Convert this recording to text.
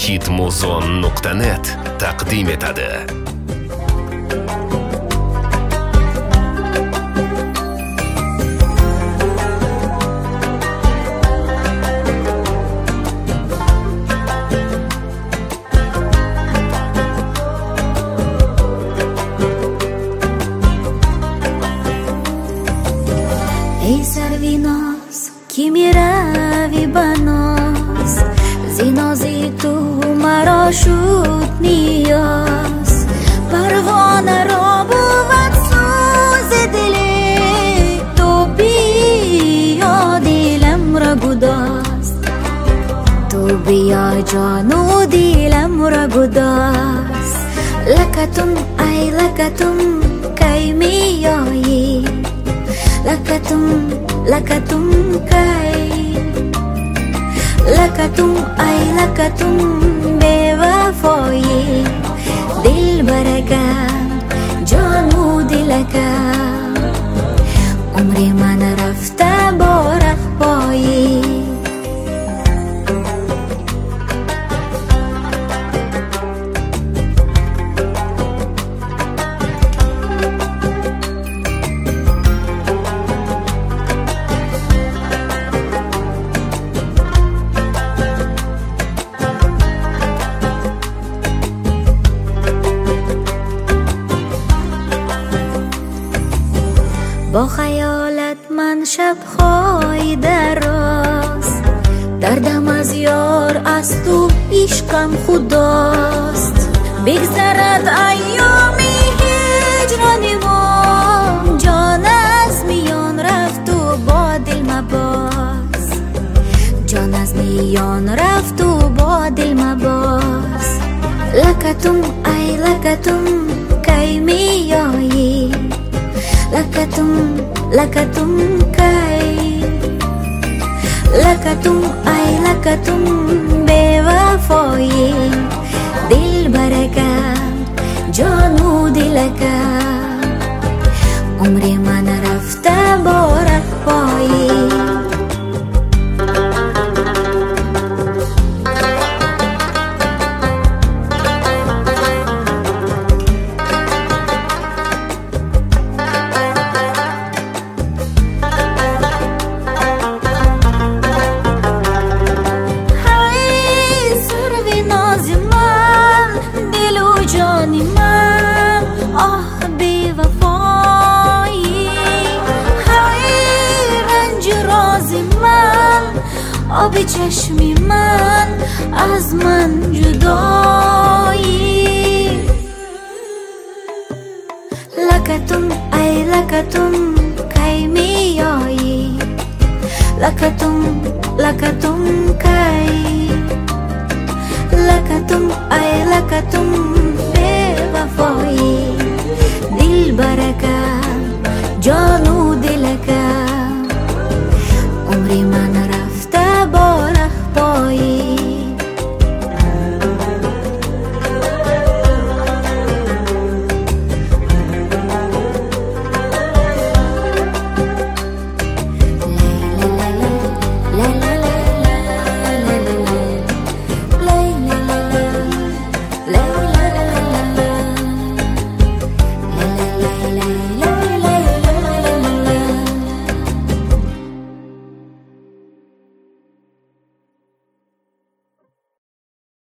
hitmuzon.net taqdim etadi. ای سرویناز کی میروی بناز زینازی تو مرا شد نیاز پروانه را بود سوز دلی تو بیا دلم را گداز تو بیا جانو دلم را گداز لکتم ای لکتم کی میایی لکتم کای لکتم ای لکتم بے وفایی دل برکا جانو دلکا عمر من رفته بارق پایی با خیالت من شب‌های دراز دردم از یار از تو عشقم خداست بگذرد ایامی هجران ما جان از میان رفت و با دل مباز جان از میان رفت و با دل مباز لکتم ای لکتم کی میایی لکتم کای لکتم ای لکتم بے وفایی دل برکا جانو دلکا عمر من رفته بارق پایی آب چشمی من از من جدایی لکتم ای لکتم کی میایی لکتم کی لکتم ای لکتم بے وفایی دل برکا جانو دلکا عمر من